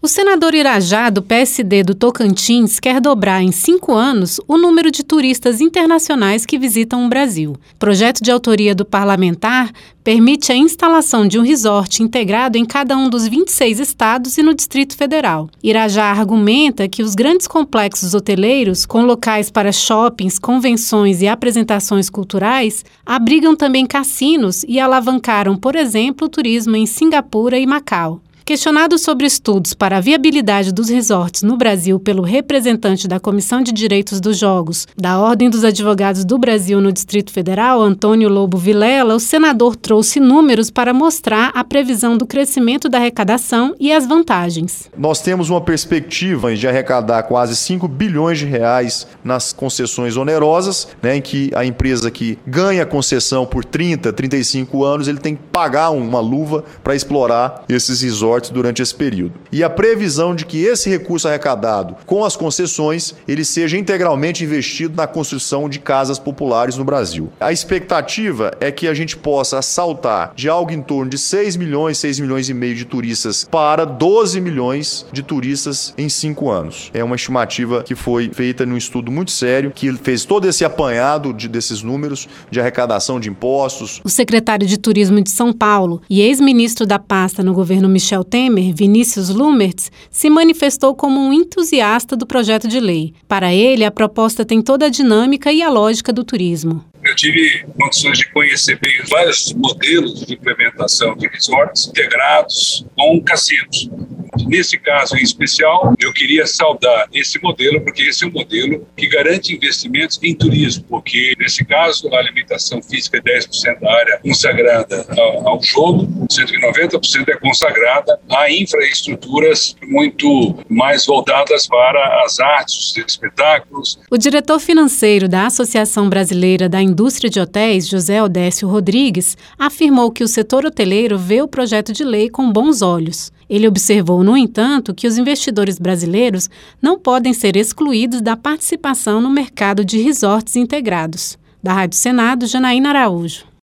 O senador Irajá, do PSD do Tocantins, quer dobrar em 5 anos o número de turistas internacionais que visitam o Brasil. O projeto de autoria do parlamentar permite a instalação de um resort integrado em cada um dos 26 estados e no Distrito Federal. Irajá argumenta que os grandes complexos hoteleiros, com locais para shoppings, convenções e apresentações culturais, abrigam também cassinos e alavancaram, por exemplo, o turismo em Singapura e Macau. Questionado sobre estudos para a viabilidade dos resorts no Brasil pelo representante da Comissão de Direitos dos Jogos da Ordem dos Advogados do Brasil no Distrito Federal, Antônio Lobo Vilela, o senador trouxe números para mostrar a previsão do crescimento da arrecadação e as vantagens. Nós temos uma perspectiva de arrecadar quase 5 bilhões de reais nas concessões onerosas, em que a empresa que ganha a concessão por 30, 35 anos, ele tem que pagar uma luva para explorar esses resorts durante esse período. E a previsão de que esse recurso arrecadado com as concessões, ele seja integralmente investido na construção de casas populares no Brasil. A expectativa é que a gente possa saltar de algo em torno de 6 milhões e meio de turistas para 12 milhões de turistas em 5 anos. É uma estimativa que foi feita num estudo muito sério, que fez todo esse apanhado desses números de arrecadação de impostos. O secretário de Turismo de São Paulo e ex-ministro da pasta no governo Michel Temer, Vinícius Lumertz, se manifestou como um entusiasta do projeto de lei. Para ele, a proposta tem toda a dinâmica e a lógica do turismo. Eu tive condições de conhecer bem vários modelos de implementação de resorts integrados com cassinos. Nesse caso em especial, eu queria saudar esse modelo, porque esse é um modelo que garante investimentos em turismo, porque nesse caso a alimentação física é 10% da área consagrada ao jogo, sendo que 90% é consagrada a infraestruturas muito mais voltadas para as artes, os espetáculos. O diretor financeiro da Associação Brasileira da Indústria de Hotéis, José Odécio Rodrigues, afirmou que o setor hoteleiro vê o projeto de lei com bons olhos. Ele observou, no entanto, que os investidores brasileiros não podem ser excluídos da participação no mercado de resorts integrados. Da Rádio Senado, Janaína Araújo.